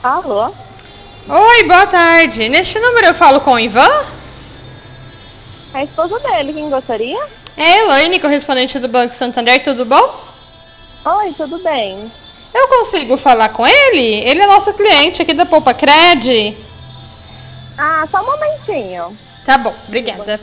Alô? Oi, boa tarde. Neste número eu falo com o Ivan? É a esposa dele, quem gostaria? É a Elaine, correspondente do Banco Santander, tudo bom? Oi, tudo bem? Eu consigo falar com ele? Ele é nosso cliente aqui da Poupa Cred. Ah, só um momentinho. Tá bom, obrigada.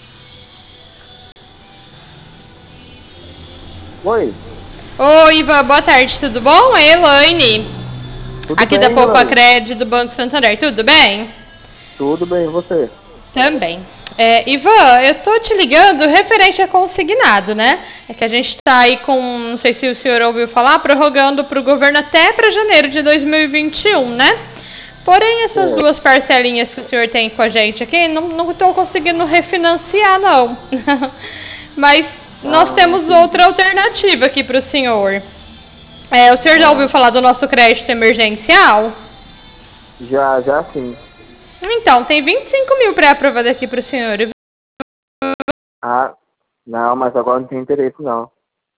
Oi, Oi, Ivan, boa tarde, tudo bom? É a Elaine, tudo aqui da bem, Poupa Elaine? Cred do Banco Santander, tudo bem? Tudo bem, e você? Também. Ivan, eu tô te ligando referente a consignado, né? É que a gente tá aí com, não sei se o senhor ouviu falar, prorrogando para o governo até para janeiro de 2021, né? Porém, essas É. duas parcelinhas que o senhor tem com a gente aqui, não estou conseguindo refinanciar, não. Mas nós Ah, temos outra entendi. alternativa aqui para o senhor. O senhor já ouviu Ah, falar do nosso crédito emergencial? já sim. Então, tem 25 mil pré-aprovado aqui para o senhor. Ah, não, mas agora não tem interesse, não.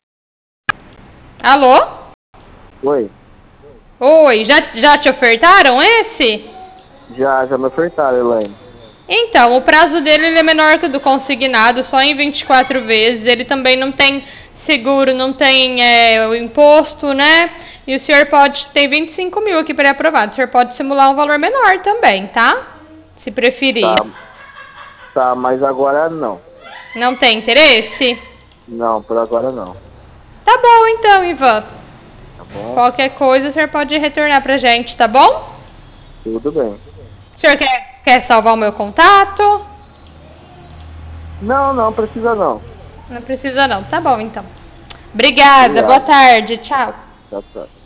Alô? Oi, Oi, já te ofertaram esse? já me ofertaram, Elaine. Então, o prazo dele ele é menor que o do consignado, só em 24 vezes. Ele também não tem seguro, não tem o imposto, né? E o senhor pode ter 25 mil aqui pré-aprovado. O senhor pode simular um valor menor também, tá? Se preferir. Tá, tá, mas agora não. Não tem interesse? Não, por agora não. Tá bom então, Ivan. Tá bom? Qualquer coisa o senhor pode retornar pra gente, tá bom? Tudo bem. O senhor quer salvar o meu contato? Não, não precisa não. Não precisa não. Tá bom então. Obrigada, boa Obrigado. tarde, tchau. Tchau, tchau.